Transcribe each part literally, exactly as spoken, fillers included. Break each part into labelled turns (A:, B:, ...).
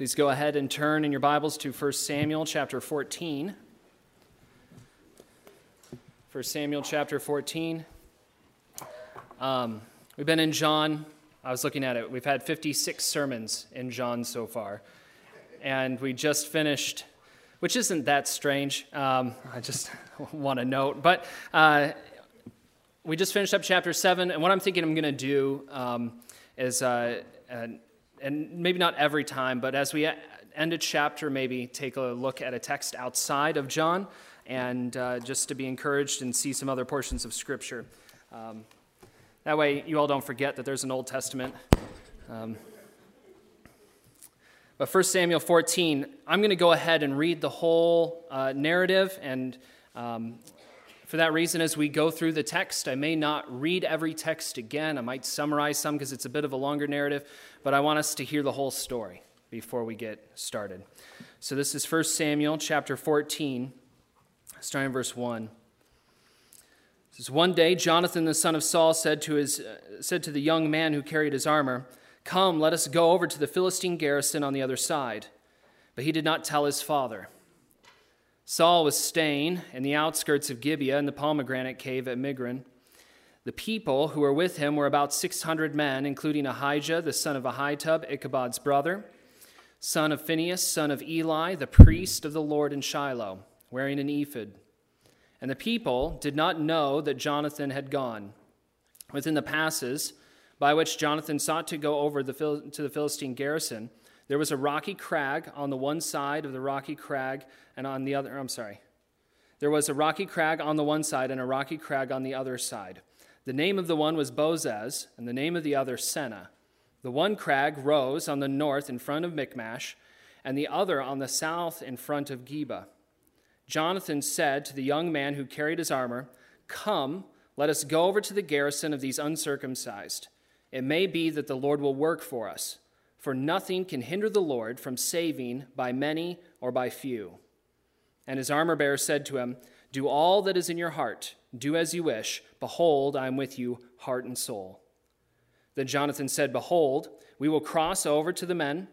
A: Please go ahead and turn in your Bibles to First Samuel chapter fourteen. First Samuel chapter fourteen. Um, we've been in John. I was looking at it. We've had fifty-six sermons in John so far. And we just finished, which isn't that strange. Um, I just want to note. But uh, we just finished up chapter seven. And what I'm thinking I'm going to do um, is... Uh, and, And maybe not every time, but as we end a chapter, maybe take a look at a text outside of John, and uh, just to be encouraged and see some other portions of Scripture. Um, that way, you all don't forget that there's an Old Testament. Um, but First Samuel fourteen, I'm going to go ahead and read the whole uh, narrative, and um, for that reason, as we go through the text, I may not read every text again. I might summarize some because it's a bit of a longer narrative, but I want us to hear the whole story before we get started. So this is First Samuel chapter fourteen, starting in verse one. It says, "One day Jonathan the son of Saul said to his uh, said to the young man who carried his armor, 'Come, let us go over to the Philistine garrison on the other side.' But he did not tell his father. Saul was staying in the outskirts of Gibeah in the pomegranate cave at Migron. The people who were with him were about six hundred men, including Ahijah, the son of Ahitub, Ichabod's brother, son of Phinehas, son of Eli, the priest of the Lord in Shiloh, wearing an ephod. And the people did not know that Jonathan had gone. Within the passes by which Jonathan sought to go over the, to the Philistine garrison, there was a rocky crag on the one side of the rocky crag, and on the other, I'm sorry. There was a rocky crag on the one side and a rocky crag on the other side. The name of the one was Bozez, and the name of the other Seneh. The one crag rose on the north in front of Michmash, and the other on the south in front of Geba. Jonathan said to the young man who carried his armor, 'Come, let us go over to the garrison of these uncircumcised. It may be that the Lord will work for us, for nothing can hinder the Lord from saving by many or by few.' And his armor-bearer said to him, 'Do all that is in your heart. Do as you wish. Behold, I am with you, heart and soul.' Then Jonathan said, 'Behold, we will cross over to the men,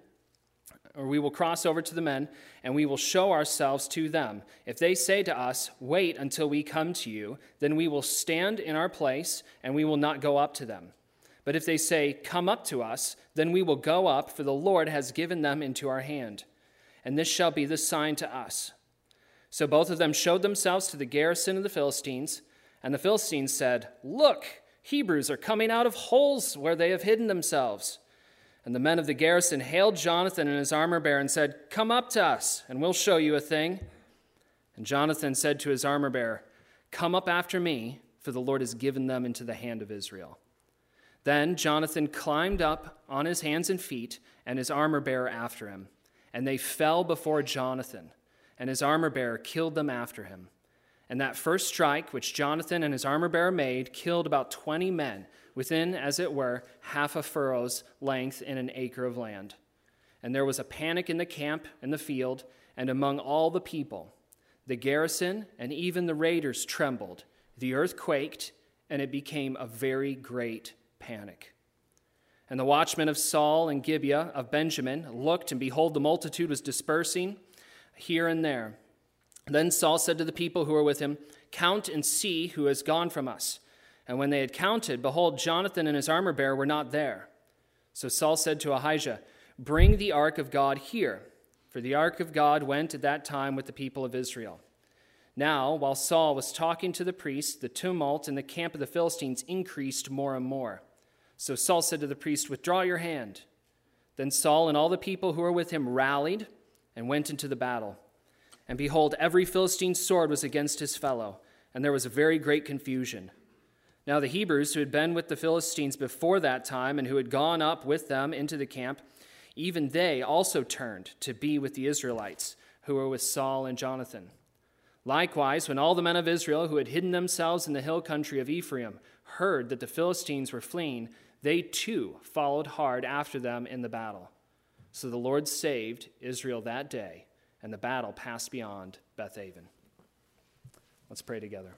A: or we will cross over to the men, and we will show ourselves to them. If they say to us, "Wait until we come to you," then we will stand in our place, and we will not go up to them. But if they say, "Come up to us," then we will go up, for the Lord has given them into our hand. And this shall be the sign to us.' So both of them showed themselves to the garrison of the Philistines, and the Philistines said, 'Look, Hebrews are coming out of holes where they have hidden themselves.' And the men of the garrison hailed Jonathan and his armor-bearer and said, 'Come up to us, and we'll show you a thing.' And Jonathan said to his armor-bearer, 'Come up after me, for the Lord has given them into the hand of Israel.' Then Jonathan climbed up on his hands and feet, and his armor-bearer after him. And they fell before Jonathan, and his armor-bearer killed them after him. And that first strike which Jonathan and his armor-bearer made killed about twenty men, within, as it were, half a furrow's length in an acre of land. And there was a panic in the camp, in the field, and among all the people. The garrison and even the raiders trembled. The earth quaked, and it became a very great panic. And the watchmen of Saul and Gibeah of Benjamin looked, and behold, the multitude was dispersing here and there. Then Saul said to the people who were with him, 'Count and see who has gone from us.' And when they had counted, behold, Jonathan and his armor-bearer were not there. So Saul said to Ahijah, 'Bring the ark of God here,' for the ark of God went at that time with the people of Israel. Now, while Saul was talking to the priest, the tumult in the camp of the Philistines increased more and more. So Saul said to the priest, 'Withdraw your hand.' Then Saul and all the people who were with him rallied and went into the battle. And behold, every Philistine's sword was against his fellow, and there was a very great confusion. Now the Hebrews who had been with the Philistines before that time and who had gone up with them into the camp, even they also turned to be with the Israelites who were with Saul and Jonathan. Likewise, when all the men of Israel who had hidden themselves in the hill country of Ephraim heard that the Philistines were fleeing, they too followed hard after them in the battle. So the Lord saved Israel that day, and the battle passed beyond Bethaven." Let's pray together.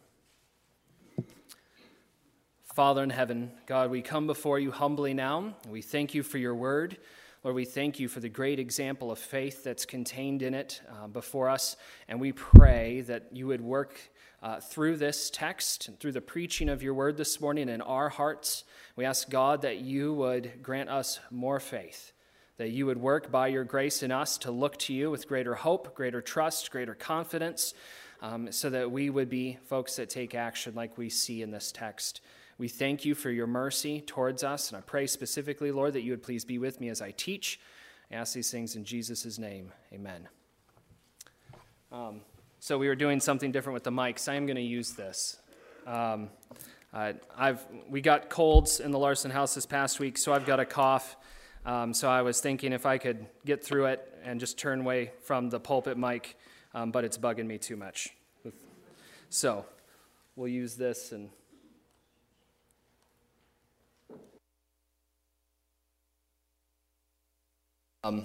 A: Father in heaven, God, we come before you humbly now. We thank you for your word. Lord, we thank you for the great example of faith that's contained in it uh, before us, and we pray that you would work uh, through this text and through the preaching of your word this morning in our hearts. We ask, God, that you would grant us more faith, that you would work by your grace in us to look to you with greater hope, greater trust, greater confidence, um, so that we would be folks that take action like we see in this text. We thank you for your mercy towards us, and I pray specifically, Lord, that you would please be with me as I teach. I ask these things in Jesus' name. Amen. Um, so we were doing something different with the mics. I am going to use this. Um, uh, I've we got colds in the Larson house this past week, so I've got a cough. Um, so I was thinking if I could get through it and just turn away from the pulpit mic, um, but it's bugging me too much. So we'll use this and... Um,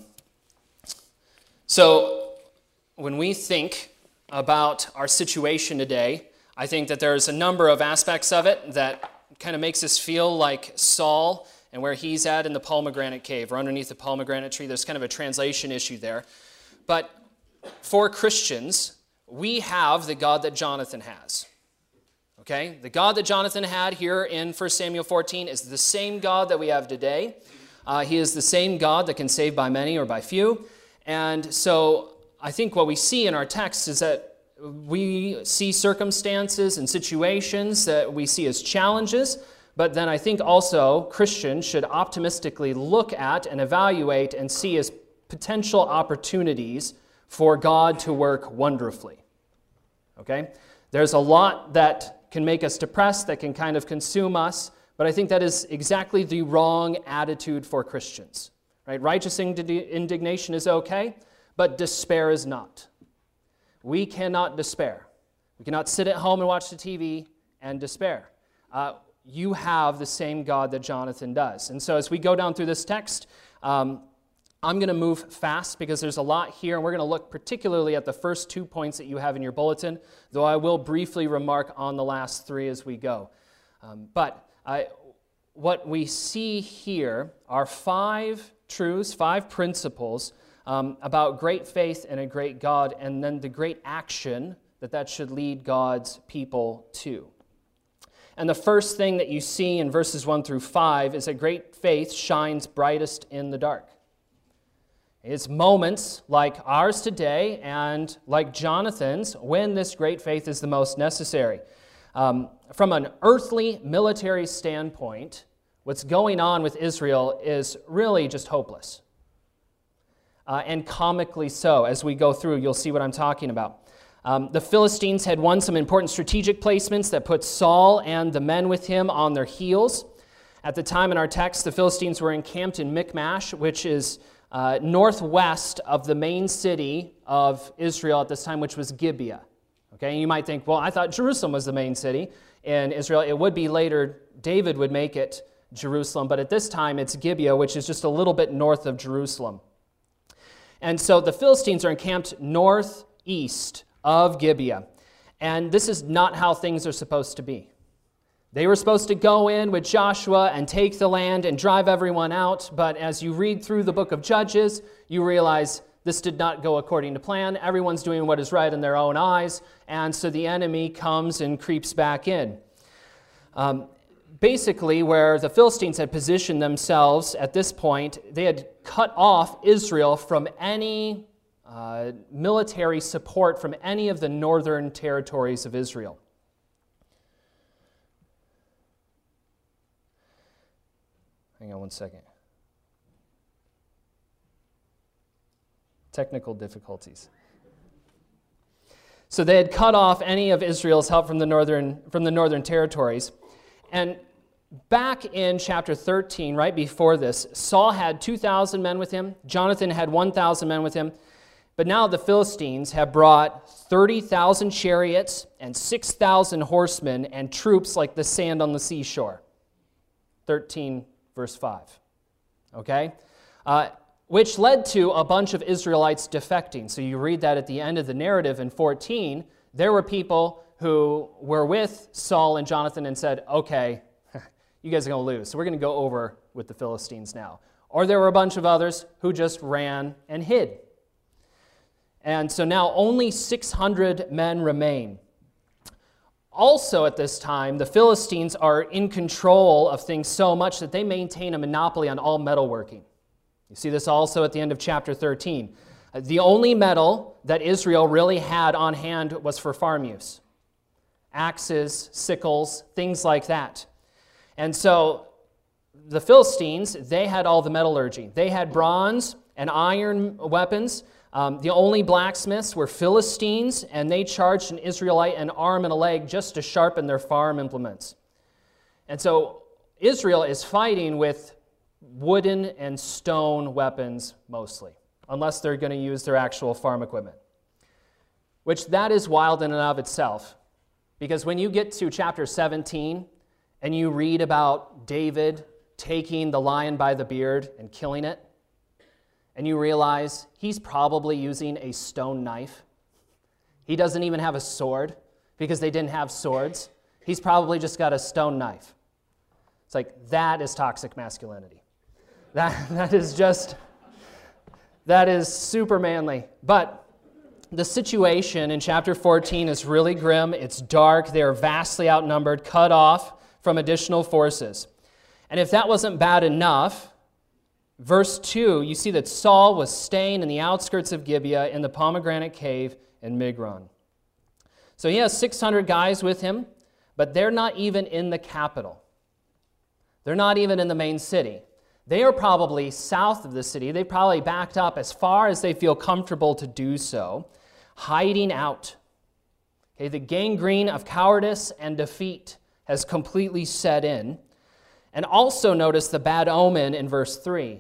A: so when we think about our situation today, I think that there's a number of aspects of it that kind of makes us feel like Saul and where he's at in the pomegranate cave or underneath the pomegranate tree. There's kind of a translation issue there. But for Christians, we have the God that Jonathan has. Okay? The God that Jonathan had here in First Samuel fourteen is the same God that we have today. Uh, he is the same God that can save by many or by few. And so I think what we see in our text is that we see circumstances and situations that we see as challenges, but then I think also Christians should optimistically look at and evaluate and see as potential opportunities for God to work wonderfully. Okay? There's a lot that can make us depressed, that can kind of consume us, but I think that is exactly the wrong attitude for Christians. Right? Righteous indignation is okay, but despair is not. We cannot despair. We cannot sit at home and watch the T V and despair. Uh, you have the same God that Jonathan does. And so as we go down through this text, um, I'm going to move fast because there's a lot here, and we're going to look particularly at the first two points that you have in your bulletin, though I will briefly remark on the last three as we go. Um, but I, what we see here are five truths, five principles um, about great faith and a great God, and then the great action that that should lead God's people to. And the first thing that you see in verses one through five is that great faith shines brightest in the dark. It's moments like ours today and like Jonathan's when this great faith is the most necessary. Um, from an earthly military standpoint, what's going on with Israel is really just hopeless. Uh, and comically so. As we go through, you'll see what I'm talking about. Um, the Philistines had won some important strategic placements that put Saul and the men with him on their heels. At the time in our text, the Philistines were encamped in Michmash, which is uh, northwest of the main city of Israel at this time, which was Gibeah. Okay, and you might think, well, I thought Jerusalem was the main city in Israel. It would be later, David would make it Jerusalem, but at this time it's Gibeah, which is just a little bit north of Jerusalem. And so the Philistines are encamped northeast of Gibeah, and this is not how things are supposed to be. They were supposed to go in with Joshua and take the land and drive everyone out, but as you read through the book of Judges, you realize this did not go according to plan. Everyone's doing what is right in their own eyes, and so the enemy comes and creeps back in. Um, basically, where the Philistines had positioned themselves at this point, they had cut off Israel from any uh, military support from any of the northern territories of Israel. Hang on one second. Technical difficulties. So they had cut off any of Israel's help from the northern from the northern territories. And back in chapter thirteen, right before this, Saul had two thousand men with him. Jonathan had one thousand men with him. But now the Philistines have brought thirty thousand chariots and six thousand horsemen and troops like the sand on the seashore. thirteen, verse five. Okay? Uh, which led to a bunch of Israelites defecting. So you read that at the end of the narrative in fourteen. There were people who were with Saul and Jonathan and said, okay, you guys are going to lose, so we're going to go over with the Philistines now. or there were a bunch of others who just ran and hid. And so now only six hundred men remain. Also at this time, the Philistines are in control of things so much that they maintain a monopoly on all metalworking. You see this also at the end of chapter thirteen. The only metal that Israel really had on hand was for farm use. Axes, sickles, things like that. And so the Philistines, they had all the metallurgy. They had bronze and iron weapons. Um, the only blacksmiths were Philistines, and they charged an Israelite an arm and a leg just to sharpen their farm implements. And so Israel is fighting with wooden and stone weapons mostly, unless they're going to use their actual farm equipment. Which that is wild in and of itself. Because when you get to chapter seventeen and you read about David taking the lion by the beard and killing it, and you realize he's probably using a stone knife. He doesn't even have a sword because they didn't have swords. He's probably just got a stone knife. It's like, that is toxic masculinity. That, that is just, that is super manly. But the situation in chapter fourteen is really grim. It's dark. They are vastly outnumbered, cut off from additional forces. And if that wasn't bad enough, verse two, you see that Saul was staying in the outskirts of Gibeah in the pomegranate cave in Migron. So he has six hundred guys with him, but they're not even in the capital. They're not even in the main city. They are probably south of the city. They probably backed up as far as they feel comfortable to do so, hiding out. Okay, the gangrene of cowardice and defeat has completely set in. And also notice the bad omen in verse three.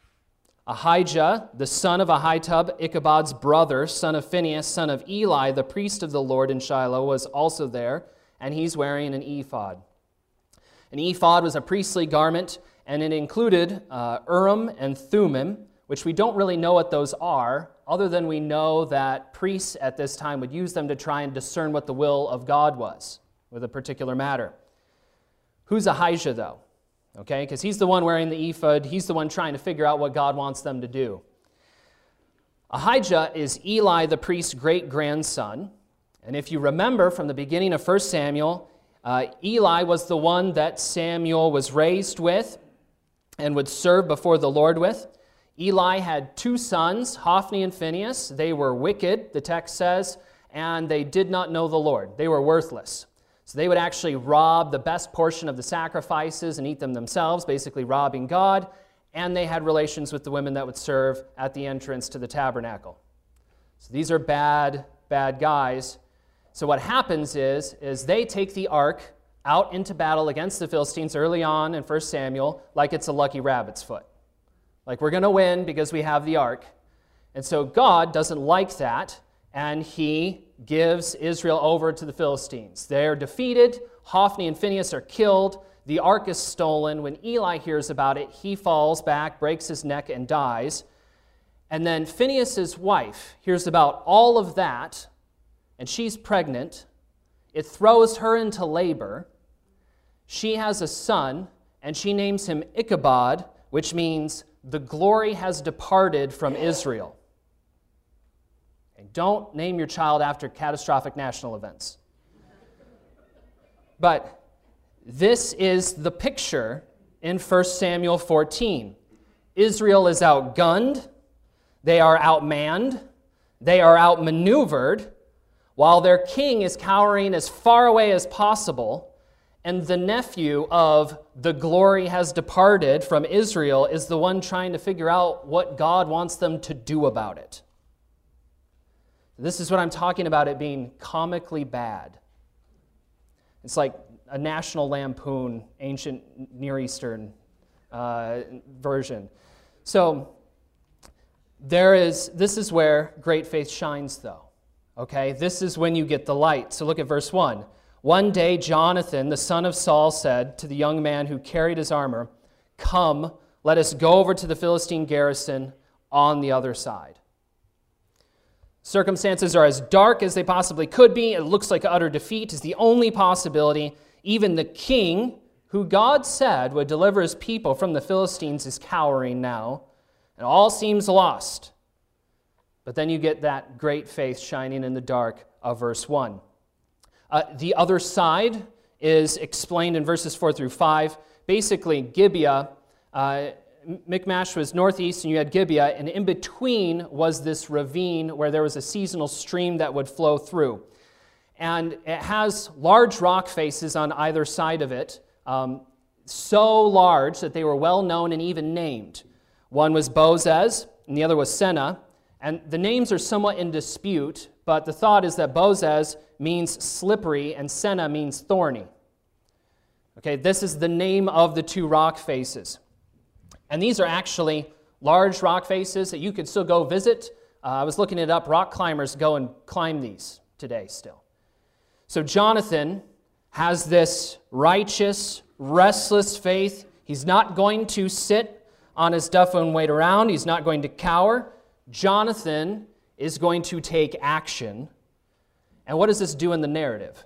A: Ahijah, the son of Ahitub, Ichabod's brother, son of Phinehas, son of Eli, the priest of the Lord in Shiloh, was also there, and he's wearing an ephod. An ephod was a priestly garment, and it included uh, Urim and Thummim, which we don't really know what those are, other than we know that priests at this time would use them to try and discern what the will of God was with a particular matter. Who's Ahijah, though? Okay, because he's the one wearing the ephod. He's the one trying to figure out what God wants them to do. Ahijah is Eli the priest's great-grandson. And if you remember from the beginning of First Samuel, uh, Eli was the one that Samuel was raised with and would serve before the Lord with. Eli had two sons, Hophni and Phinehas. They were wicked, the text says, and they did not know the Lord. They were worthless. So they would actually rob the best portion of the sacrifices and eat them themselves, basically robbing God, and they had relations with the women that would serve at the entrance to the tabernacle. So these are bad, bad guys. So what happens is, is they take the ark out into battle against the Philistines early on in First Samuel like it's a lucky rabbit's foot. Like, we're going to win because we have the ark. And so God doesn't like that, and he gives Israel over to the Philistines. They're defeated. Hophni and Phinehas are killed. The ark is stolen. When Eli hears about it, he falls back, breaks his neck, and dies. And then Phinehas' wife hears about all of that, and she's pregnant. It throws her into labor. She has a son, and she names him Ichabod, which means the glory has departed from Israel. Don't name your child after catastrophic national events. But this is the picture in First Samuel fourteen. Israel is outgunned, they are outmanned, they are outmaneuvered, while their king is cowering as far away as possible, and the nephew of the glory has departed from Israel is the one trying to figure out what God wants them to do about it. This is what I'm talking about, it being comically bad. It's like a National Lampoon, ancient Near Eastern uh, version. So there is, this is where great faith shines, though. Okay, this is when you get the light. So look at verse one. One day Jonathan, the son of Saul, said to the young man who carried his armor, "Come, let us go over to the Philistine garrison on the other side." Circumstances are as dark as they possibly could be. It looks like utter defeat is the only possibility. Even the king, who God said would deliver his people from the Philistines, is cowering now, and all seems lost. But then you get that great faith shining in the dark of verse one. Uh, the other side is explained in verses four through five. Basically, Gibeah, uh, Michmash was northeast, and you had Gibeah, and in between was this ravine where there was a seasonal stream that would flow through. And it has large rock faces on either side of it, um, so large that they were well known and even named. One was Bozez, and the other was Seneh. And the names are somewhat in dispute, but the thought is that Bozez means slippery and Seneh means thorny. Okay, this is the name of the two rock faces. And these are actually large rock faces that you could still go visit. Uh, I was looking it up. Rock climbers go and climb these today still. So Jonathan has this righteous, restless faith. He's not going to sit on his duff and wait around. He's not going to cower. Jonathan is going to take action. And what does this do in the narrative?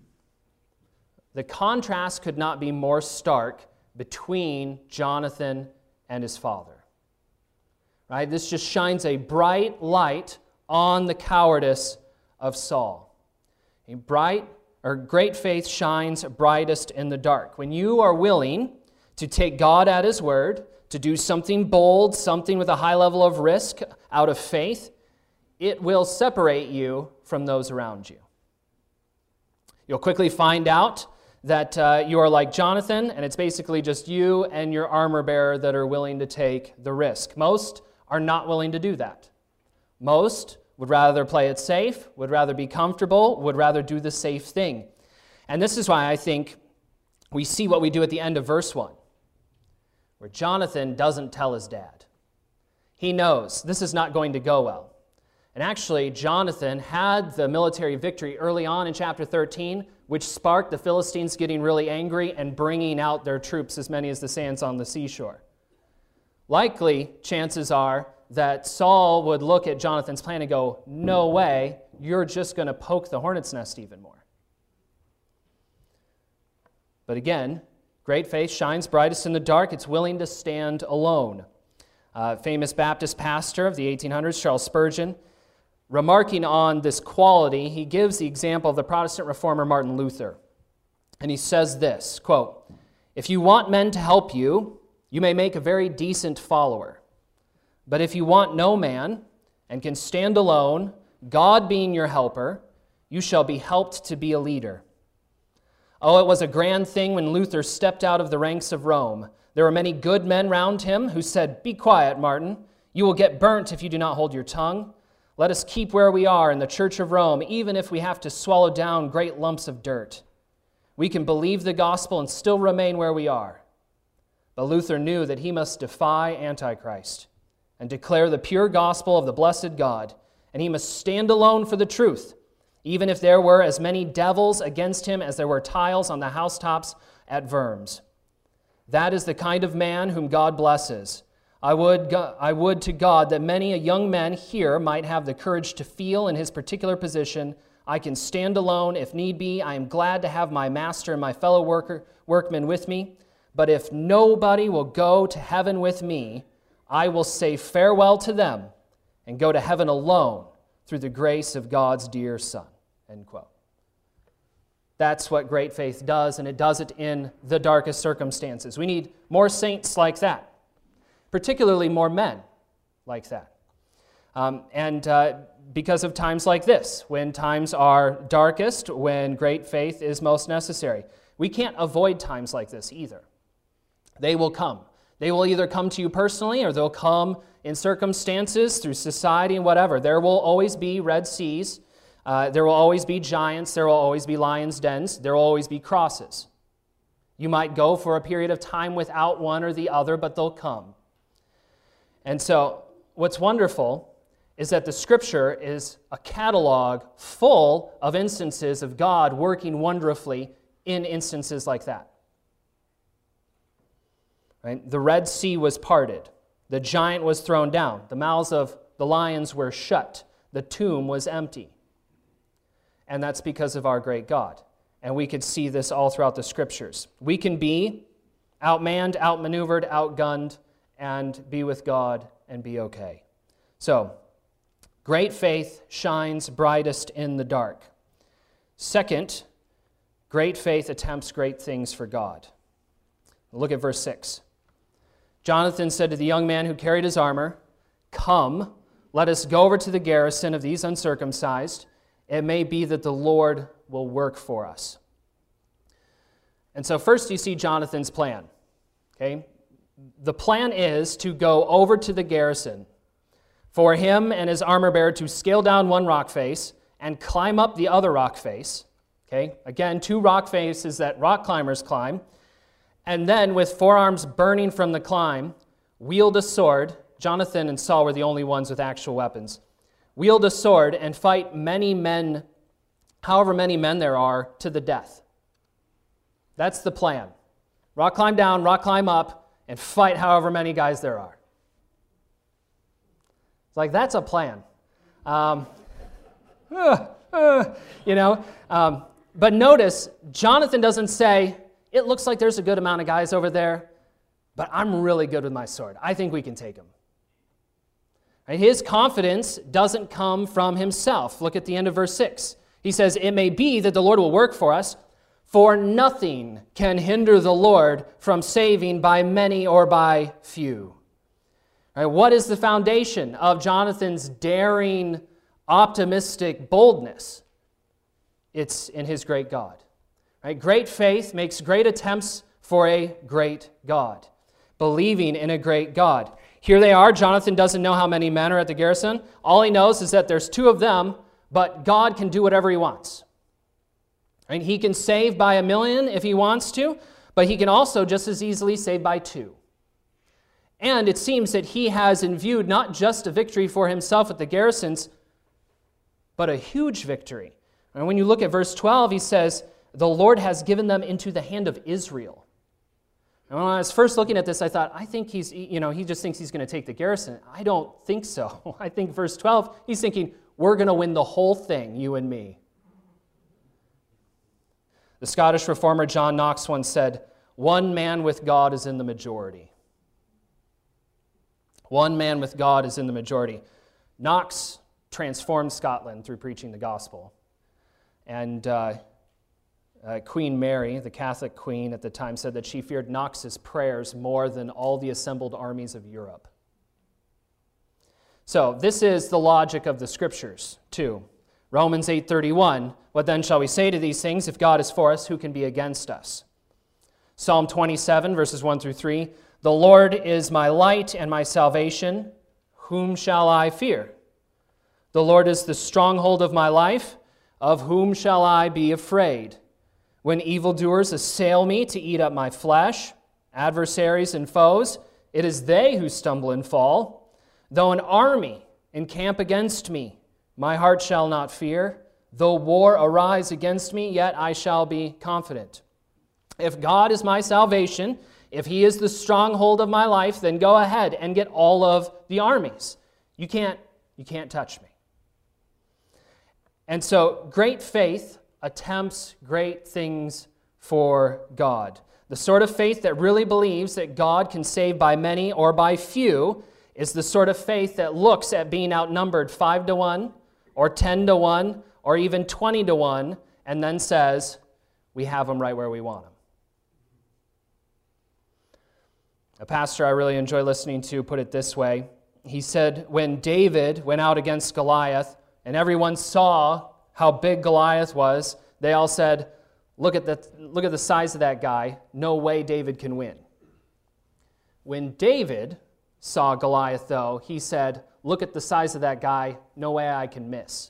A: The contrast could not be more stark between Jonathan and his father. Right? This just shines a bright light on the cowardice of Saul. A bright or great faith shines brightest in the dark. When you are willing to take God at his word, to do something bold, something with a high level of risk out of faith, it will separate you from those around you. You'll quickly find out that uh, you are like Jonathan, and it's basically just you and your armor bearer that are willing to take the risk. Most are not willing to do that. Most would rather play it safe, would rather be comfortable, would rather do the safe thing. And this is why I think we see what we do at the end of verse one, where Jonathan doesn't tell his dad. He knows this is not going to go well. And actually, Jonathan had the military victory early on in chapter thirteen, which sparked the Philistines getting really angry and bringing out their troops, as many as the sands on the seashore. Likely, chances are that Saul would look at Jonathan's plan and go, no way, you're just going to poke the hornet's nest even more. But again, great faith shines brightest in the dark. It's willing to stand alone. Uh, famous Baptist pastor of the eighteen hundreds, Charles Spurgeon, remarking on this quality, he gives the example of the Protestant reformer Martin Luther. And he says this, quote, "If you want men to help you, you may make a very decent follower. But if you want no man and can stand alone, God being your helper, you shall be helped to be a leader." Oh, it was a grand thing when Luther stepped out of the ranks of Rome. There were many good men round him who said, "Be quiet, Martin. You will get burnt if you do not hold your tongue. Let us keep where we are in the Church of Rome, even if we have to swallow down great lumps of dirt. We can believe the gospel and still remain where we are." But Luther knew that he must defy Antichrist and declare the pure gospel of the blessed God, and he must stand alone for the truth, even if there were as many devils against him as there were tiles on the housetops at Worms. That is the kind of man whom God blesses. I would, I would to God that many a young man here might have the courage to feel in his particular position, I can stand alone if need be. I am glad to have my master and my fellow worker, workmen with me. But if nobody will go to heaven with me, I will say farewell to them and go to heaven alone through the grace of God's dear Son. End quote. That's what great faith does, and it does it in the darkest circumstances. We need more saints like that, particularly more men like that. Um, and uh, because of times like this, when times are darkest, when great faith is most necessary. We can't avoid times like this either. They will come. They will either come to you personally, or they'll come in circumstances through society and whatever. There will always be Red Seas. Uh, there will always be giants. There will always be lions' dens. There will always be crosses. You might go for a period of time without one or the other, but they'll come. And so what's wonderful is that the Scripture is a catalog full of instances of God working wonderfully in instances like that. Right? The Red Sea was parted. The giant was thrown down. The mouths of the lions were shut. The tomb was empty. And that's because of our great God. And we could see this all throughout the Scriptures. We can be outmanned, outmaneuvered, outgunned, and be with God and be okay. So, great faith shines brightest in the dark. Second, great faith attempts great things for God. Look at verse six. Jonathan said to the young man who carried his armor, "Come, let us go over to the garrison of these uncircumcised. It may be that the Lord will work for us." And so first you see Jonathan's plan. Okay? The plan is to go over to the garrison, for him and his armor bearer to scale down one rock face and climb up the other rock face. Okay? Again, two rock faces that rock climbers climb. And then, with forearms burning from the climb, wield a sword. Jonathan and Saul were the only ones with actual weapons. Wield a sword and fight many men, however many men there are, to the death. That's the plan. Rock climb down, rock climb up, and fight however many guys there are. It's like, that's a plan. Um, uh, uh, you know, um, but notice, Jonathan doesn't say, "It looks like there's a good amount of guys over there, but I'm really good with my sword. I think we can take them." Right? His confidence doesn't come from himself. Look at the end of verse six. He says, "It may be that the Lord will work for us, for nothing can hinder the Lord from saving by many or by few." Right? What is the foundation of Jonathan's daring, optimistic boldness? It's in his great God. Right? Great faith makes great attempts for a great God, believing in a great God. Here they are. Jonathan doesn't know how many men are at the garrison. All he knows is that there's two of them, but God can do whatever he wants. Right? He can save by a million if he wants to, but he can also just as easily save by two. And it seems that he has in view not just a victory for himself at the garrisons, but a huge victory. And when you look at verse twelve, he says, "The Lord has given them into the hand of Israel." And when I was first looking at this, I thought, I think he's, you know, he just thinks he's going to take the garrison. I don't think so. I think verse twelve, he's thinking, we're going to win the whole thing, you and me. The Scottish reformer John Knox once said, "One man with God is in the majority." One man with God is in the majority. Knox transformed Scotland through preaching the gospel. And uh, uh, Queen Mary, the Catholic queen at the time, said that she feared Knox's prayers more than all the assembled armies of Europe. So this is the logic of the Scriptures, too. Romans eight thirty-one, "What then shall we say to these things? If God is for us, who can be against us?" Psalm twenty-seven, verses one through three, "The Lord is my light and my salvation. Whom shall I fear? The Lord is the stronghold of my life. Of whom shall I be afraid? When evildoers assail me to eat up my flesh, adversaries and foes, it is they who stumble and fall. Though an army encamp against me, my heart shall not fear. Though war arise against me, yet I shall be confident. If God is my salvation, if he is the stronghold of my life, then go ahead and get all of the armies. You can't, you can't touch me." And so great faith attempts great things for God. The sort of faith that really believes that God can save by many or by few is the sort of faith that looks at being outnumbered five to one or ten to one or even twenty to one and then says, we have them right where we want them. A pastor I really enjoy listening to put it this way. He said, when David went out against Goliath, and everyone saw how big Goliath was, they all said, look at the, look at the size of that guy. No way David can win. When David saw Goliath, though, he said, look at the size of that guy. No way I can miss.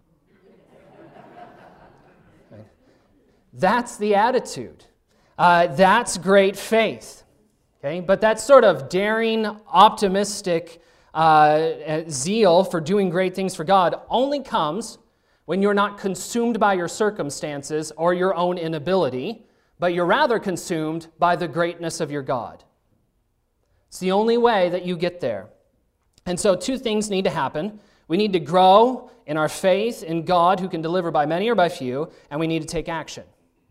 A: Right? That's the attitude. Uh, that's great faith. Okay? But that sort of daring, optimistic Uh, zeal for doing great things for God only comes when you're not consumed by your circumstances or your own inability, but you're rather consumed by the greatness of your God. It's the only way that you get there. And so two things need to happen. We need to grow in our faith in God who can deliver by many or by few, and we need to take action.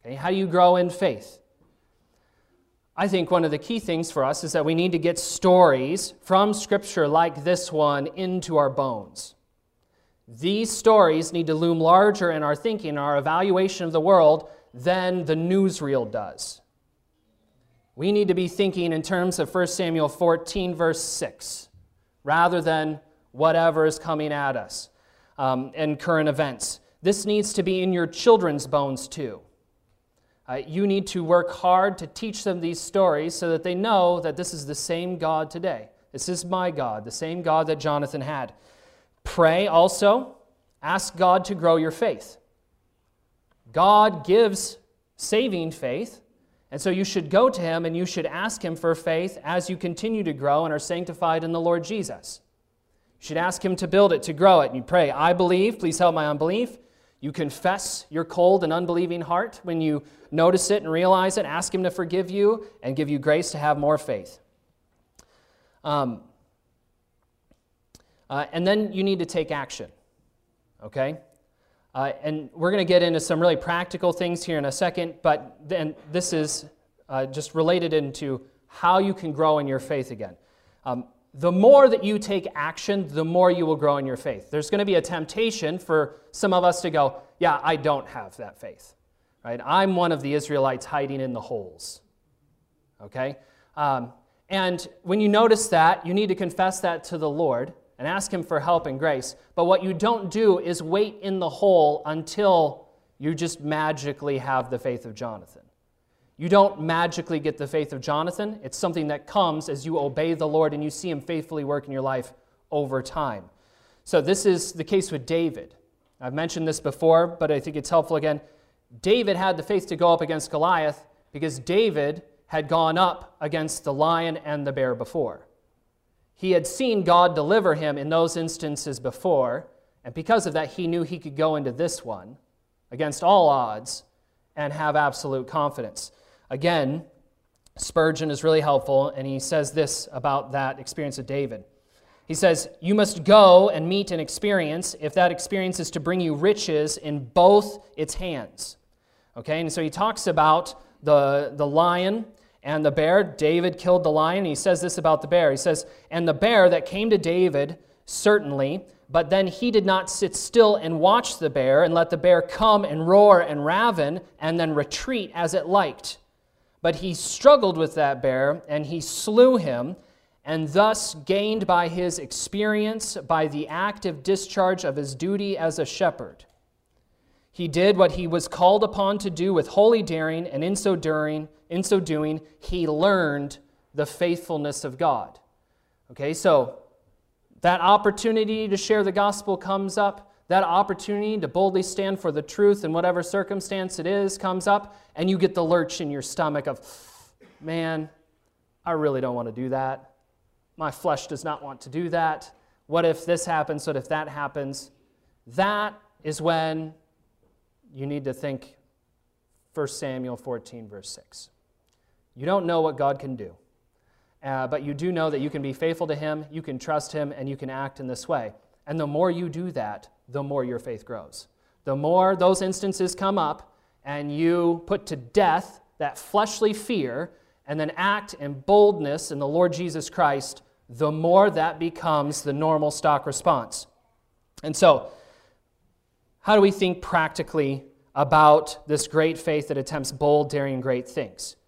A: Okay, how do you grow in faith? I think one of the key things for us is that we need to get stories from Scripture like this one into our bones. These stories need to loom larger in our thinking, our evaluation of the world, than the newsreel does. We need to be thinking in terms of First Samuel fourteen, verse six, rather than whatever is coming at us um, in current events. This needs to be in your children's bones too. Uh, you need to work hard to teach them these stories so that they know that this is the same God today. This is my God, the same God that Jonathan had. Pray also. Ask God to grow your faith. God gives saving faith, and so you should go to Him and you should ask Him for faith as you continue to grow and are sanctified in the Lord Jesus. You should ask Him to build it, to grow it. And you pray, I believe, please help my unbelief. You confess your cold and unbelieving heart when you notice it and realize it. Ask Him to forgive you and give you grace to have more faith. Um, uh, and then you need to take action, okay? Uh, and we're going to get into some really practical things here in a second, but then this is uh, just related into how you can grow in your faith again. Um, The more that you take action, the more you will grow in your faith. There's going to be a temptation for some of us to go, yeah, I don't have that faith. Right? I'm one of the Israelites hiding in the holes. Okay? Um, and when you notice that, you need to confess that to the Lord and ask Him for help and grace. But what you don't do is wait in the hole until you just magically have the faith of Jonathan. You don't magically get the faith of Jonathan. It's something that comes as you obey the Lord and you see Him faithfully work in your life over time. So this is the case with David. I've mentioned this before, but I think it's helpful again. David had the faith to go up against Goliath because David had gone up against the lion and the bear before. He had seen God deliver him in those instances before, and because of that, he knew he could go into this one against all odds and have absolute confidence. Again, Spurgeon is really helpful, and he says this about that experience of David. He says, you must go and meet an experience if that experience is to bring you riches in both its hands. Okay, and so he talks about the, the lion and the bear. David killed the lion. He says this about the bear. He says, and the bear that came to David, certainly, but then he did not sit still and watch the bear and let the bear come and roar and raven and then retreat as it liked. But he struggled with that bear and he slew him, and thus gained by his experience, by the active discharge of his duty as a shepherd. He did what he was called upon to do with holy daring, and in so doing, in so doing, he learned the faithfulness of God. Okay, so that opportunity to share the gospel comes up. That opportunity to boldly stand for the truth in whatever circumstance it is comes up, and you get the lurch in your stomach of, man, I really don't want to do that. My flesh does not want to do that. What if this happens? What if that happens? That is when you need to think First Samuel fourteen, verse six. You don't know what God can do, uh, but you do know that you can be faithful to Him, you can trust Him, and you can act in this way. And the more you do that, the more your faith grows. The more those instances come up and you put to death that fleshly fear and then act in boldness in the Lord Jesus Christ, the more that becomes the normal stock response. And so, how do we think practically about this great faith that attempts bold, daring, great things?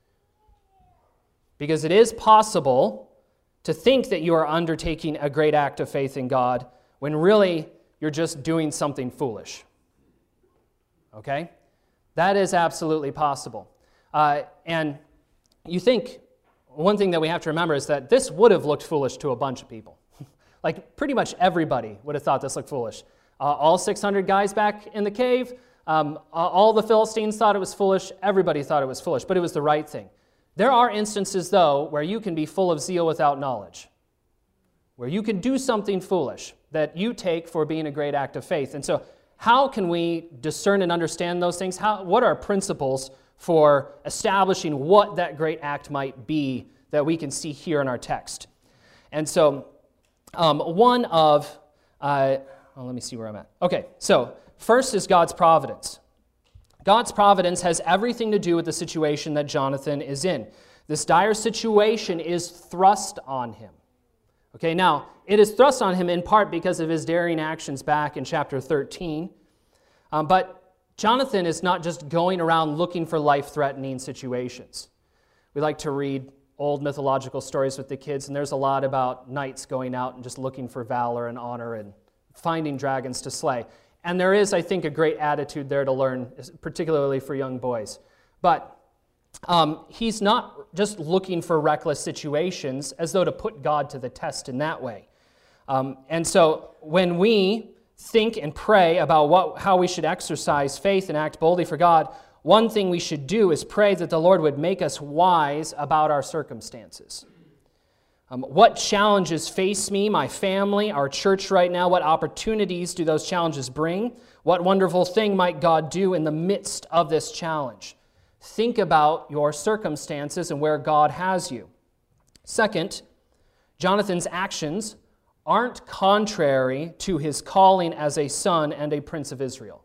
A: Because it is possible to think that you are undertaking a great act of faith in God when really you're just doing something foolish. Okay? That is absolutely possible. Uh, and you think, one thing that we have to remember is that this would have looked foolish to a bunch of people. Like, pretty much everybody would have thought this looked foolish. Uh, all six hundred guys back in the cave, um, all the Philistines thought it was foolish, everybody thought it was foolish, but it was the right thing. There are instances, though, where you can be full of zeal without knowledge, where you can do something foolish that you take for being a great act of faith. And so how can we discern and understand those things? How, what are principles for establishing what that great act might be that we can see here in our text? And so um, one of, uh, well, let me see where I'm at. Okay, so first is God's providence. God's providence has everything to do with the situation that Jonathan is in. This dire situation is thrust on him. Okay, now, it is thrust on him in part because of his daring actions back in chapter thirteen. Um, but Jonathan is not just going around looking for life-threatening situations. We like to read old mythological stories with the kids, and there's a lot about knights going out and just looking for valor and honor and finding dragons to slay. And there is, I think, a great attitude there to learn, particularly for young boys. But um, he's not just looking for reckless situations as though to put God to the test in that way. Um, and so when we think and pray about what, how we should exercise faith and act boldly for God, one thing we should do is pray that the Lord would make us wise about our circumstances. Um, what challenges face me, my family, our church right now? What opportunities do those challenges bring? What wonderful thing might God do in the midst of this challenge? Think about your circumstances and where God has you. Second, Jonathan's actions aren't contrary to his calling as a son and a prince of Israel.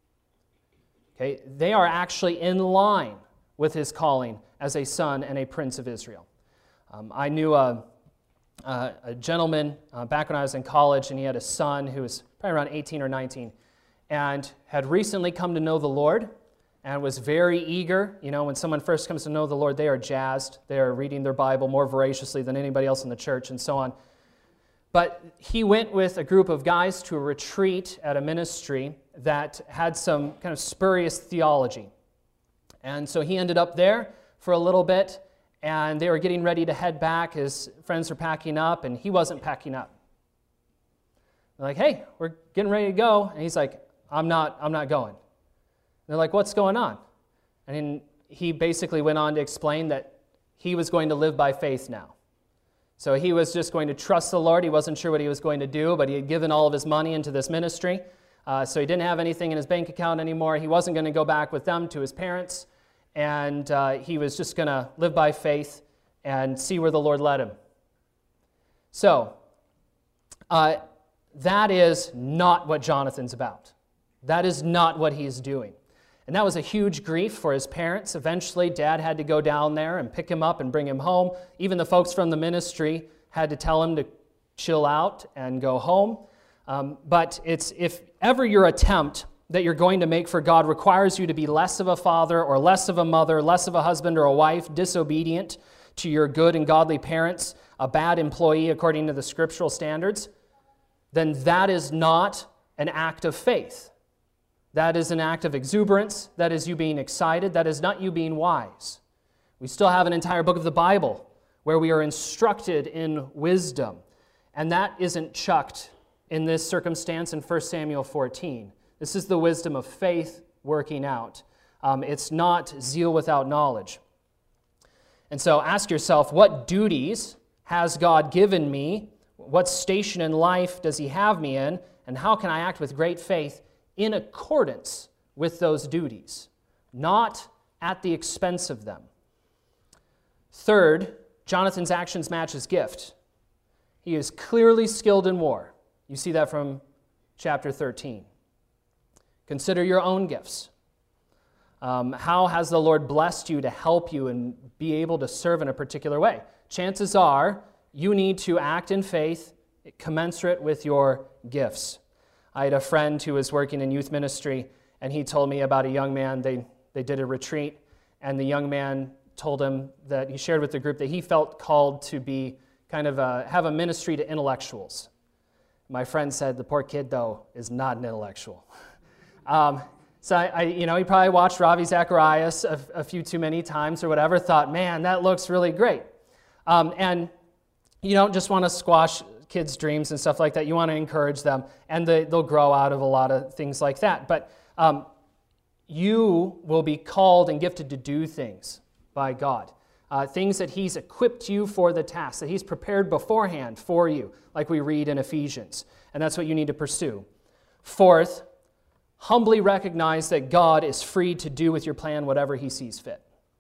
A: Okay, they are actually in line with his calling as a son and a prince of Israel. Um, I knew a, a, a gentleman uh, back when I was in college, and he had a son who was probably around eighteen or nineteen, and had recently come to know the Lord, and was very eager. You know, when someone first comes to know the Lord, they are jazzed. They are reading their Bible more voraciously than anybody else in the church, and so on. But he went with a group of guys to a retreat at a ministry that had some kind of spurious theology. And so he ended up there for a little bit, and they were getting ready to head back. His friends were packing up, and he wasn't packing up. They're like, hey, we're getting ready to go. And he's like, I'm not, I'm not going. And they're like, what's going on? And he basically went on to explain that he was going to live by faith now. So he was just going to trust the Lord. He wasn't sure what he was going to do, but he had given all of his money into this ministry. Uh, so he didn't have anything in his bank account anymore. He wasn't going to go back with them to his parents. And uh, he was just going to live by faith and see where the Lord led him. So uh, that is not what Jonathan's about. That is not what he's doing. And that was a huge grief for his parents. Eventually, Dad had to go down there and pick him up and bring him home. Even the folks from the ministry had to tell him to chill out and go home. Um, but it's if ever your attempt that you're going to make for God requires you to be less of a father or less of a mother, less of a husband or a wife, disobedient to your good and godly parents, a bad employee according to the scriptural standards, then that is not an act of faith. That is an act of exuberance. That is you being excited. That is not you being wise. We still have an entire book of the Bible where we are instructed in wisdom. And that isn't chucked in this circumstance in First Samuel fourteen. This is the wisdom of faith working out. Um, it's not zeal without knowledge. And so ask yourself, what duties has God given me? What station in life does He have me in? And how can I act with great faith in accordance with those duties, not at the expense of them? Third, Jonathan's actions match his gift. He is clearly skilled in war. You see that from chapter thirteen. Consider your own gifts. Um, how has the Lord blessed you to help you and be able to serve in a particular way? Chances are you need to act in faith commensurate with your gifts. I had a friend who was working in youth ministry, and he told me about a young man. They, they did a retreat, and the young man told him that he shared with the group that he felt called to be kind of a, have a ministry to intellectuals. My friend said, the poor kid, though, is not an intellectual. um, so, I, I, you know, he probably watched Ravi Zacharias a, a few too many times or whatever, thought, man, that looks really great. Um, and you don't just want to squash kids' dreams and stuff like that. You want to encourage them, and they, they'll grow out of a lot of things like that. But um, you will be called and gifted to do things by God, uh, things that He's equipped you for the task, that He's prepared beforehand for you, like we read in Ephesians, and that's what you need to pursue. Fourth, humbly recognize that God is free to do with your plan whatever He sees fit.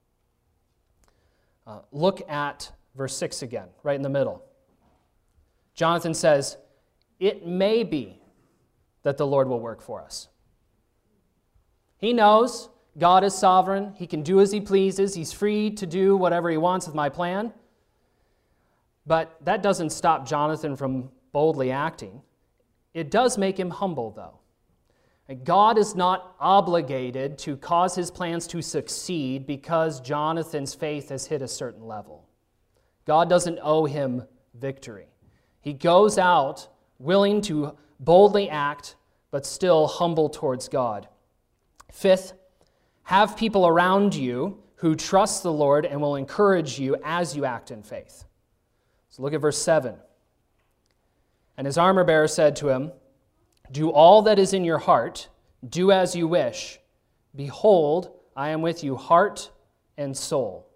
A: Uh, look at verse six again, right in the middle. Jonathan says, it may be that the Lord will work for us. He knows God is sovereign. He can do as he pleases. He's free to do whatever he wants with my plan. But that doesn't stop Jonathan from boldly acting. It does make him humble, though. God is not obligated to cause his plans to succeed because Jonathan's faith has hit a certain level. God doesn't owe him victory. He goes out willing to boldly act, but still humble towards God. Fifth, have people around you who trust the Lord and will encourage you as you act in faith. So look at verse seven. And his armor bearer said to him, do all that is in your heart, do as you wish. Behold, I am with you heart and soul.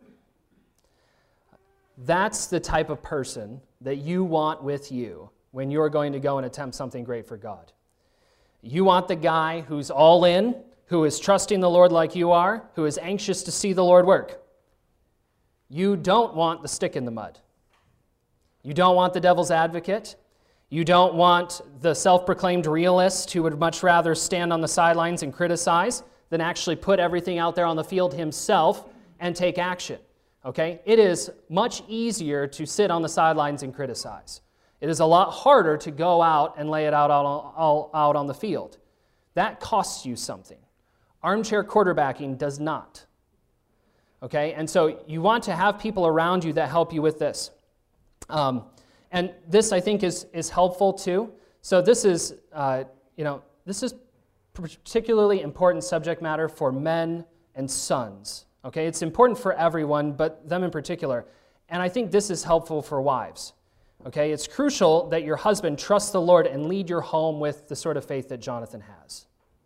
A: That's the type of person that you want with you when you're going to go and attempt something great for God. You want the guy who's all in, who is trusting the Lord like you are, who is anxious to see the Lord work. You don't want the stick in the mud. You don't want the devil's advocate. You don't want the self-proclaimed realist who would much rather stand on the sidelines and criticize than actually put everything out there on the field himself and take action. Okay? It is much easier to sit on the sidelines and criticize. It is a lot harder to go out and lay it out, all, all out on the field. That costs you something. Armchair quarterbacking does not. Okay? And so you want to have people around you that help you with this. Um, and this, I think, is, is helpful too. So this is, uh, you know, this is particularly important subject matter for men and sons. Okay? It's important for everyone, but them in particular. And I think this is helpful for wives. Okay? It's crucial that your husband trusts the Lord and lead your home with the sort of faith that Jonathan has.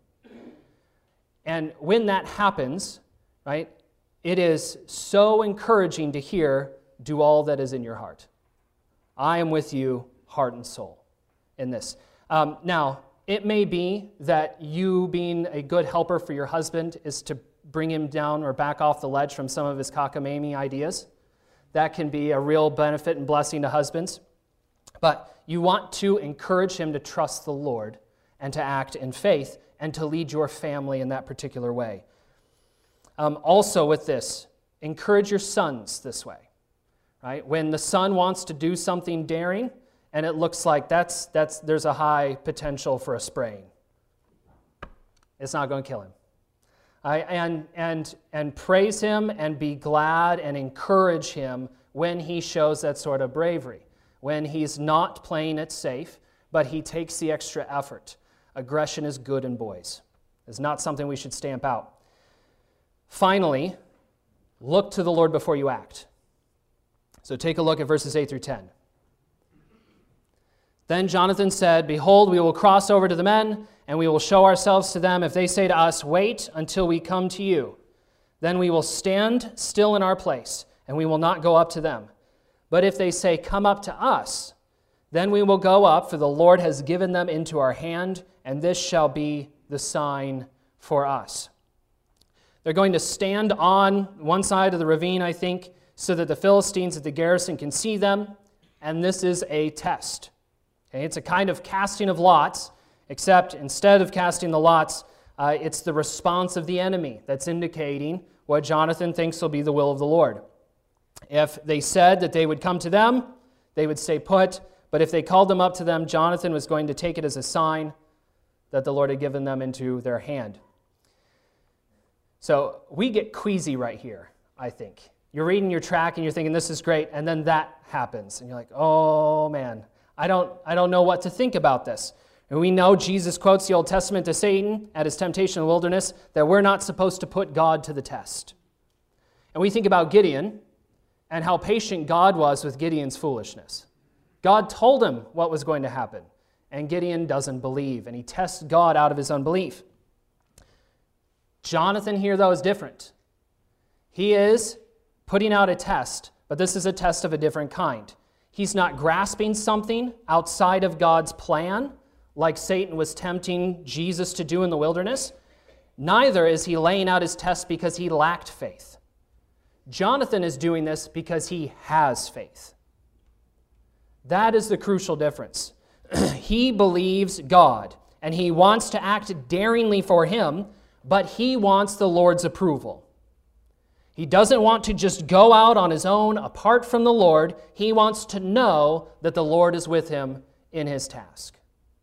A: And when that happens, right, it is so encouraging to hear, do all that is in your heart. I am with you, heart and soul, in this. Um, now, it may be that you being a good helper for your husband is to bring him down or back off the ledge from some of his cockamamie ideas. That can be a real benefit and blessing to husbands. But you want to encourage him to trust the Lord and to act in faith and to lead your family in that particular way. Um, also with this, encourage your sons this way. Right? When the son wants to do something daring and it looks like that's, that's, there's a high potential for a sprain, it's not going to kill him. I, and, and, and praise him and be glad and encourage him when he shows that sort of bravery, when he's not playing it safe, but he takes the extra effort. Aggression is good in boys. It's not something we should stamp out. Finally, look to the Lord before you act. So take a look at verses eight through ten. Then Jonathan said, behold, we will cross over to the men, and we will show ourselves to them. If they say to us, wait until we come to you, then we will stand still in our place, and we will not go up to them. But if they say, come up to us, then we will go up, for the Lord has given them into our hand, and this shall be the sign for us. They're going to stand on one side of the ravine, I think, so that the Philistines at the garrison can see them, and this is a test. Okay? It's a kind of casting of lots, except instead of casting the lots, uh, it's the response of the enemy that's indicating what Jonathan thinks will be the will of the Lord. If they said that they would come to them, they would stay put, but if they called them up to them, Jonathan was going to take it as a sign that the Lord had given them into their hand. So we get queasy right here, I think. You're reading your track and you're thinking, this is great, and then that happens. And you're like, oh man, I don't, I don't know what to think about this. And we know Jesus quotes the Old Testament to Satan at his temptation in the wilderness that we're not supposed to put God to the test. And we think about Gideon and how patient God was with Gideon's foolishness. God told him what was going to happen, and Gideon doesn't believe, and he tests God out of his unbelief. Jonathan here, though, is different. He is putting out a test, but this is a test of a different kind. He's not grasping something outside of God's plan, like Satan was tempting Jesus to do in the wilderness. Neither is he laying out his test because he lacked faith. Jonathan is doing this because he has faith. That is the crucial difference. He believes God, and he wants to act daringly for him but he wants the Lord's approval. He doesn't want to just go out on his own apart from the Lord. He wants to know that the Lord is with him in his task.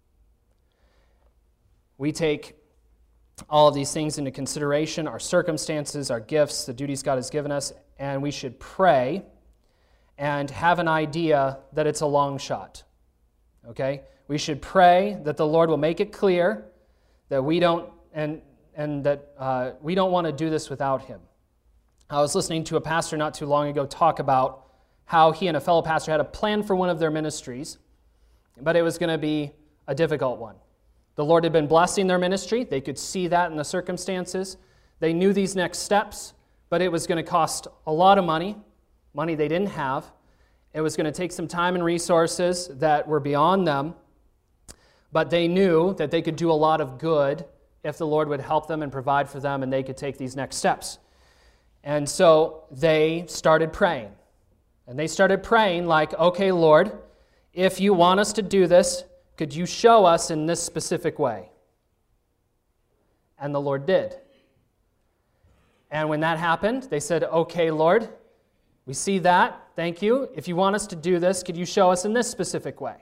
A: We take all of these things into consideration, our circumstances, our gifts, the duties God has given us, and we should pray and have an idea that it's a long shot. Okay? We should pray that the Lord will make it clear that we don't and and that uh, we don't want to do this without him. I was listening to a pastor not too long ago talk about how he and a fellow pastor had a plan for one of their ministries, but it was going to be a difficult one. The Lord had been blessing their ministry. They could see that in the circumstances. They knew these next steps, but it was going to cost a lot of money, money they didn't have. It was going to take some time and resources that were beyond them, but they knew that they could do a lot of good if the Lord would help them and provide for them, and they could take these next steps. And so they started praying. And they started praying like, okay, Lord, if you want us to do this, could you show us in this specific way? And the Lord did. And when that happened, they said, okay, Lord, we see that. Thank you. If you want us to do this, could you show us in this specific way?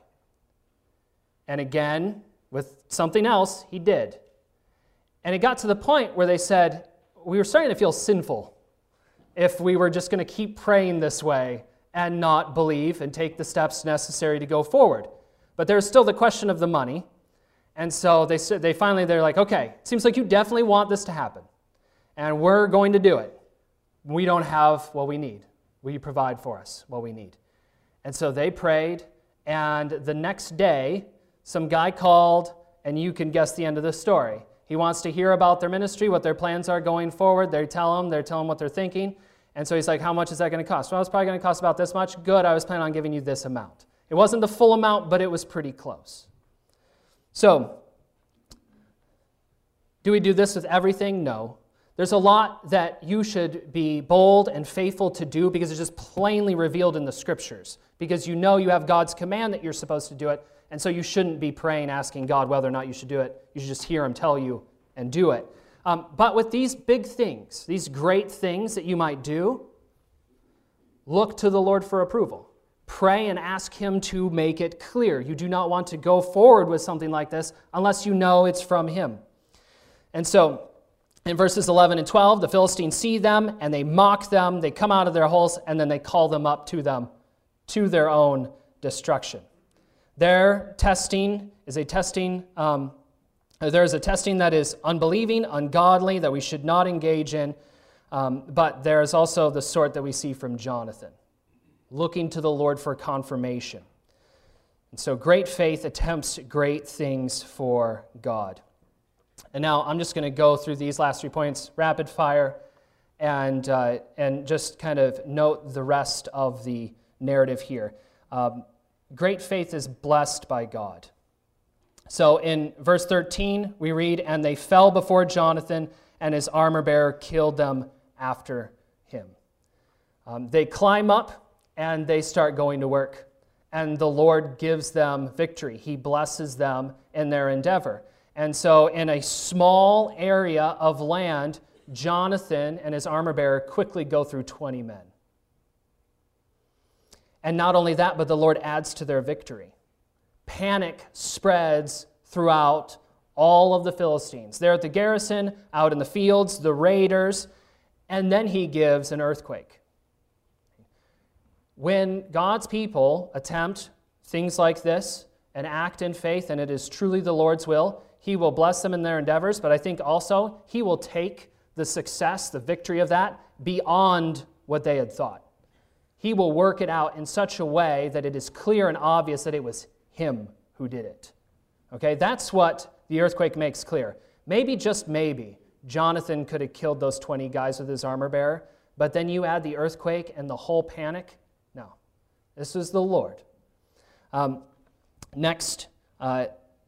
A: And again, with something else, he did. And it got to the point where they said, we were starting to feel sinful if we were just going to keep praying this way and not believe and take the steps necessary to go forward. But there's still the question of the money. And so they they finally, they're like, okay, it seems like you definitely want this to happen. And we're going to do it. We don't have what we need. Will you provide for us what we need? And so they prayed, and the next day, some guy called, and you can guess the end of the story. He wants to hear about their ministry, what their plans are going forward. They tell him, they're telling him what they're thinking. And so he's like, how much is that going to cost? Well, it's probably going to cost about this much. Good, I was planning on giving you this amount. It wasn't the full amount, but it was pretty close. So, do we do this with everything? No. There's a lot that you should be bold and faithful to do because it's just plainly revealed in the Scriptures. Because you know you have God's command that you're supposed to do it, and so you shouldn't be praying, asking God whether or not you should do it. You should just hear him tell you and do it. Um, but with these big things, these great things that you might do, look to the Lord for approval. Pray and ask him to make it clear. You do not want to go forward with something like this unless you know it's from him. And so, in verses eleven and twelve, the Philistines see them, and they mock them. They come out of their holes, and then they call them up to them, to their own destruction. Their testing is a testing, um, there is a testing that is unbelieving, ungodly, that we should not engage in, um, but there is also the sort that we see from Jonathan, looking to the Lord for confirmation. And so great faith attempts great things for God. And now I'm just going to go through these last three points, rapid fire, and, uh, and just kind of note the rest of the narrative here. Um, Great faith is blessed by God. So in verse thirteen, we read, and they fell before Jonathan, and his armor-bearer killed them after him. Um, they climb up, and they start going to work. And the Lord gives them victory. He blesses them in their endeavor. And so in a small area of land, Jonathan and his armor-bearer quickly go through twenty men. And not only that, but the Lord adds to their victory. Panic spreads throughout all of the Philistines. They're at the garrison, out in the fields, the raiders, and then he gives an earthquake. When God's people attempt things like this and act in faith, and it is truly the Lord's will, he will bless them in their endeavors, but I think also he will take the success, the victory of that, beyond what they had thought. He will work it out in such a way that it is clear and obvious that it was him who did it. Okay, that's what the earthquake makes clear. Maybe, just maybe, Jonathan could have killed those twenty guys with his armor bearer, but then you add the earthquake and the whole panic. No, this is the Lord. Um, next, uh,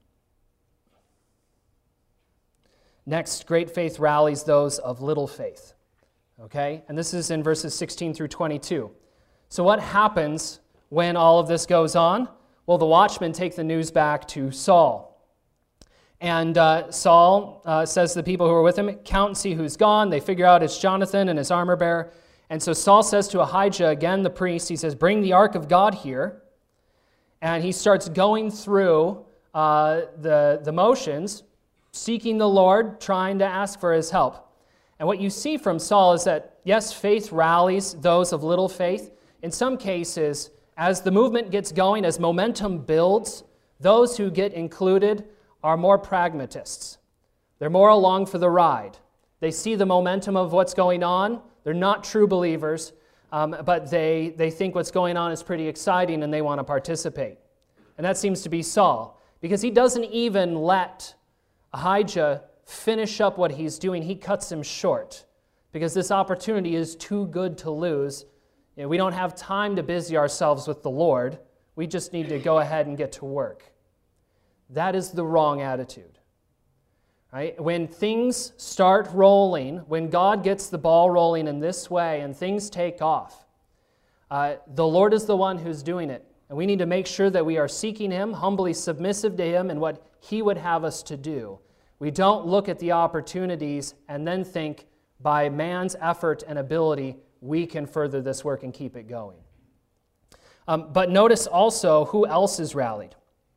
A: next, great faith rallies those of little faith. Okay, and this is in verses sixteen through twenty-two. So what happens when all of this goes on? Well, the watchmen take the news back to Saul. And uh, Saul uh, says to the people who are with him, count and see who's gone. They figure out it's Jonathan and his armor bearer. And so Saul says to Ahijah, again the priest, he says, bring the ark of God here. And he starts going through uh, the, the motions, seeking the Lord, trying to ask for his help. And what you see from Saul is that, yes, faith rallies those of little faith. In some cases, as the movement gets going, as momentum builds, those who get included are more pragmatists. They're more along for the ride. They see the momentum of what's going on. They're not true believers, um, but they, they think what's going on is pretty exciting and they want to participate. And that seems to be Saul, because he doesn't even let Ahijah finish up what he's doing. He cuts him short because this opportunity is too good to lose. You know, we don't have time to busy ourselves with the Lord. We just need to go ahead and get to work. That is the wrong attitude. Right? When things start rolling, when God gets the ball rolling in this way and things take off, uh, the Lord is the one who's doing it. And we need to make sure that we are seeking Him, humbly submissive to Him and what He would have us to do. We don't look at the opportunities and then think by man's effort and ability we can further this work and keep it going. Um, but notice also who else is rallied.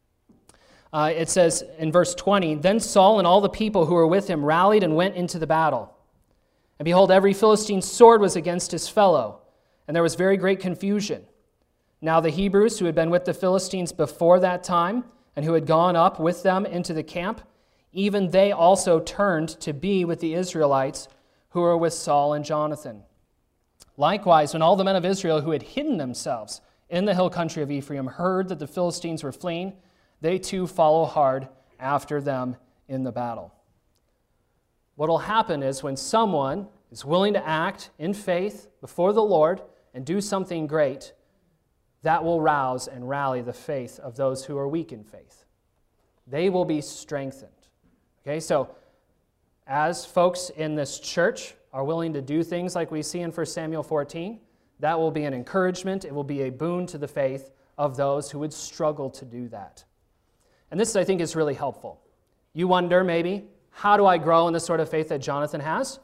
A: Uh, it says in verse twenty, then Saul and all the people who were with him rallied and went into the battle. And behold, every Philistine's sword was against his fellow, and there was very great confusion. Now the Hebrews who had been with the Philistines before that time, and who had gone up with them into the camp, even they also turned to be with the Israelites who were with Saul and Jonathan. Likewise, when all the men of Israel who had hidden themselves in the hill country of Ephraim heard that the Philistines were fleeing, they too follow hard after them in the battle. What will happen is when someone is willing to act in faith before the Lord and do something great, that will rouse and rally the faith of those who are weak in faith. They will be strengthened. Okay, so as folks in this church are willing to do things like we see in First Samuel fourteen, that will be an encouragement. It will be a boon to the faith of those who would struggle to do that. And this, I think, is really helpful. You wonder, maybe, how do I grow in the sort of faith that Jonathan has?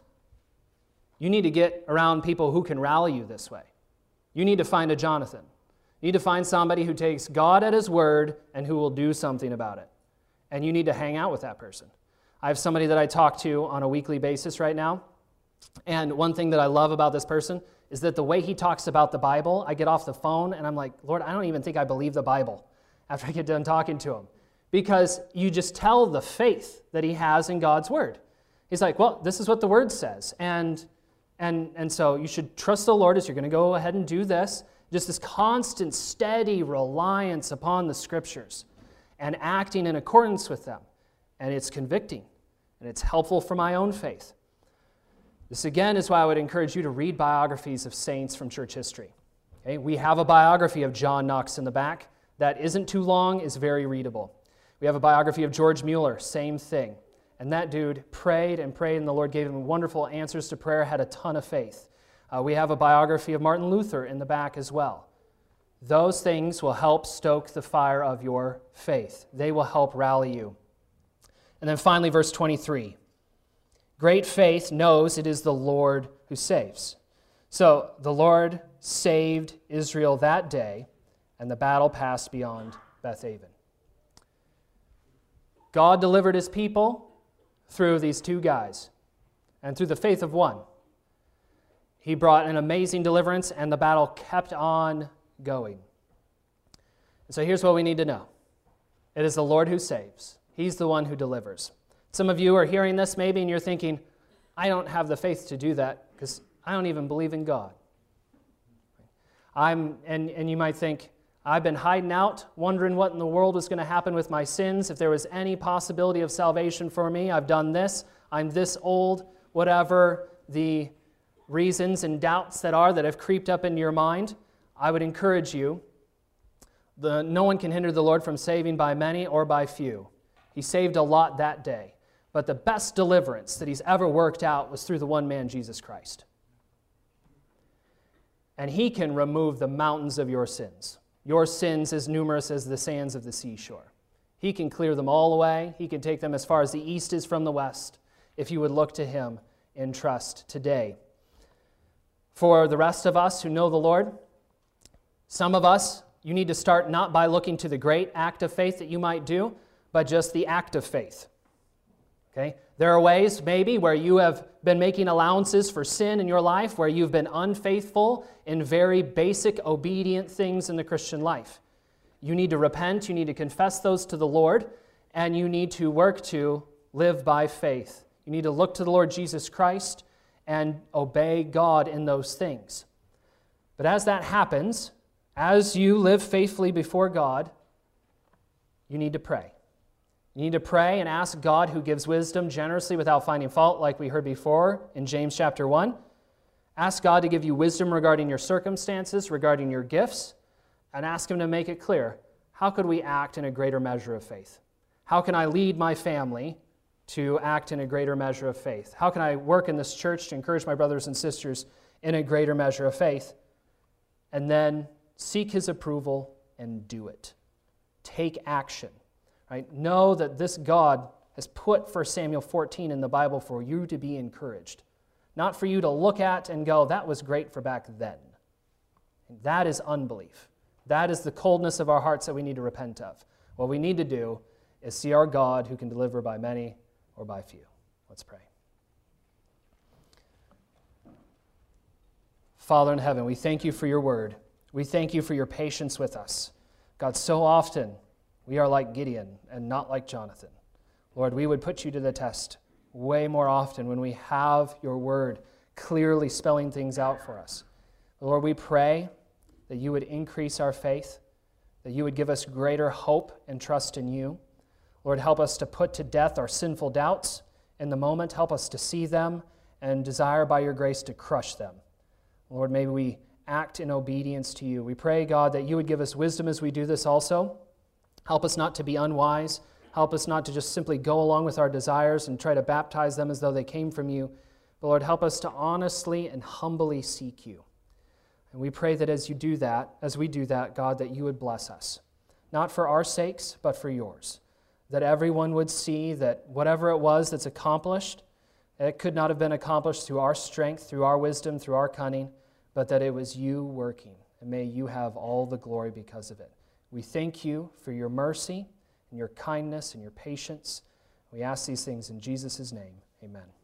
A: You need to get around people who can rally you this way. You need to find a Jonathan. You need to find somebody who takes God at His word and who will do something about it. And you need to hang out with that person. I have somebody that I talk to on a weekly basis right now. And one thing that I love about this person is that the way he talks about the Bible, I get off the phone and I'm like, Lord, I don't even think I believe the Bible after I get done talking to him. Because you just tell the faith that he has in God's word. He's like, well, this is what the word says. And, and, and so you should trust the Lord as you're going to go ahead and do this. Just this constant, steady reliance upon the Scriptures and acting in accordance with them. And it's convicting. And it's helpful for my own faith. This, again, is why I would encourage you to read biographies of saints from church history. Okay? We have a biography of John Knox in the back. That isn't too long, is very readable. We have a biography of George Mueller, same thing. And that dude prayed and prayed, and the Lord gave him wonderful answers to prayer, had a ton of faith. Uh, we have a biography of Martin Luther in the back as well. Those things will help stoke the fire of your faith. They will help rally you. And then finally, verse twenty-three. Great faith knows it is the Lord who saves. So the Lord saved Israel that day, and the battle passed beyond Bethaven. God delivered His people through these two guys and through the faith of one. He brought an amazing deliverance, and the battle kept on going. And so here's what we need to know. It is the Lord who saves. He's the one who delivers. Some of you are hearing this maybe, and you're thinking, I don't have the faith to do that because I don't even believe in God. I'm, and, and you might think, I've been hiding out, wondering what in the world was going to happen with my sins. If there was any possibility of salvation for me, I've done this. I'm this old, whatever the reasons and doubts that are that have creeped up into your mind. I would encourage you, the, no one can hinder the Lord from saving by many or by few. He saved a lot that day. But the best deliverance that He's ever worked out was through the one man, Jesus Christ. And He can remove the mountains of your sins. Your sins as numerous as the sands of the seashore. He can clear them all away. He can take them as far as the east is from the west, if you would look to Him in trust today. For the rest of us who know the Lord, some of us, you need to start not by looking to the great act of faith that you might do, but just the act of faith. Okay? There are ways, maybe, where you have been making allowances for sin in your life, where you've been unfaithful in very basic, obedient things in the Christian life. You need to repent, you need to confess those to the Lord, and you need to work to live by faith. You need to look to the Lord Jesus Christ and obey God in those things. But as that happens, as you live faithfully before God, you need to pray. You need to pray and ask God, who gives wisdom generously without finding fault, like we heard before in James chapter one. Ask God to give you wisdom regarding your circumstances, regarding your gifts, and ask Him to make it clear, how could we act in a greater measure of faith? How can I lead my family to act in a greater measure of faith? How can I work in this church to encourage my brothers and sisters in a greater measure of faith? And then seek His approval and do it. Take action. Right? Know that this God has put First Samuel fourteen in the Bible for you to be encouraged. Not for you to look at and go, that was great for back then. And that is unbelief. That is the coldness of our hearts that we need to repent of. What we need to do is see our God who can deliver by many or by few. Let's pray. Father in heaven, we thank You for Your word. We thank You for Your patience with us. God, so often we are like Gideon and not like Jonathan. Lord, we would put You to the test way more often when we have Your word clearly spelling things out for us. Lord, we pray that You would increase our faith, that You would give us greater hope and trust in You. Lord, help us to put to death our sinful doubts in the moment. Help us to see them and desire by Your grace to crush them. Lord, may we act in obedience to You. We pray, God, that You would give us wisdom as we do this also. Help us not to be unwise. Help us not to just simply go along with our desires and try to baptize them as though they came from You. But Lord, help us to honestly and humbly seek You. And we pray that as You do that, as we do that, God, that You would bless us. Not for our sakes, but for Yours. That everyone would see that whatever it was that's accomplished, it could not have been accomplished through our strength, through our wisdom, through our cunning, but that it was You working. And may You have all the glory because of it. We thank You for Your mercy and Your kindness and Your patience. We ask these things in Jesus' name. Amen.